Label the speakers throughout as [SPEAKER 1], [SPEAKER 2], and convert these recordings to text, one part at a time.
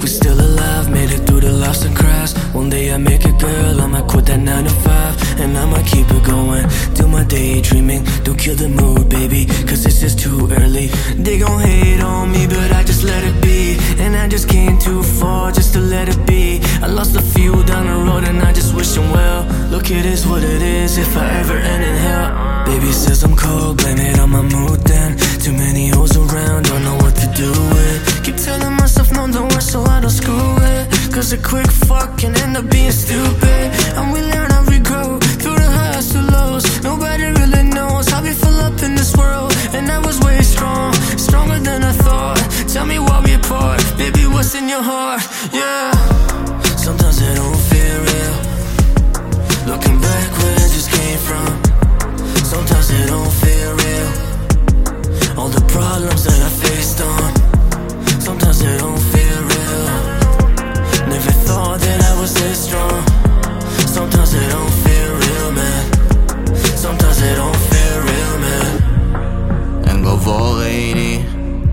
[SPEAKER 1] we're still alive, made it through the lost and cries. One day I make it, girl, I might quit that 9 to 5, and I might keep it going. Do my daydreaming, don't kill the mood, baby, cause it's just too early. They gon' hate on me, but I just let it be. And I just came too far just to let it be. I lost a few down the road and I just wish them well. Look, it is what it is, if I ever end in hell. Baby says I'm cold, blame it on my mood then. Too many hoes around, don't know what to do with. Keep telling myself no, don't work so I don't screw it. Cause a quick fuck can end up being stupid. And we learn how we grow, through the highs to lows. Nobody really knows how we fill up in this world. And I was way strong, stronger than I thought. Tell me why we apart, baby, what's in your heart, yeah. Sometimes it don't feel real, looking back where I just came from. Sometimes it don't feel real, all the problems that I faced on. Sometimes it don't feel real, never thought that I was this strong. Sometimes it don't feel real, man. Sometimes it don't feel real, man.
[SPEAKER 2] انگار واقعینی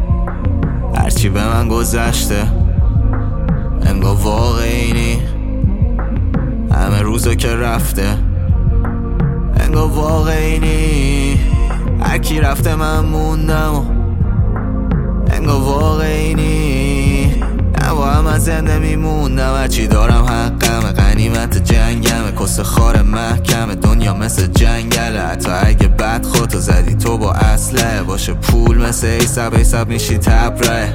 [SPEAKER 2] هرچی به من گذشته، انگار واقعینی همه روزا که رفته، انگار واقعینی هرکی رفته من موندم، انگار واقعینی نه با هم از زنده میموندم. هرچی دارم حقمه، غنیمت جنگمه، کس خار محکمه، دنیا مثل جنگله. حتی اگه بد خودتو زدی تو با اسلحه، باشه پول مثل ایساب میشی تبره.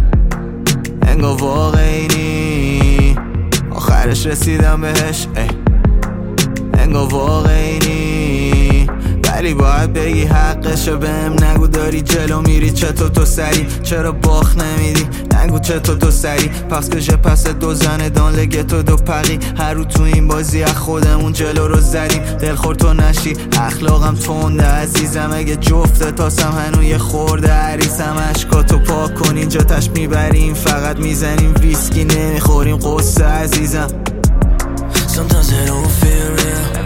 [SPEAKER 2] انگار واقعینی آخرش رسیدم بهش، انگار واقعینی ولی باید بگی حقشه. بهم نگو داری جلو میری چطور تو سری، چرا باخت نمیدی نگو چطور تو سری. پس که پس دو زنه دان لگه تو دو پقی، هر رو تو این بازی از خودمون جلو رو زدیم. دلخور تو نشی اخلاقم تنده عزیزم، اگه جفته تاسم هنو یه خورده عریسم. عشقاتو پاک کن اینجا تش میبریم، فقط میزنیم ویسکی نمیخوریم قصه عزیزم.
[SPEAKER 1] Sometimes it don't feel real,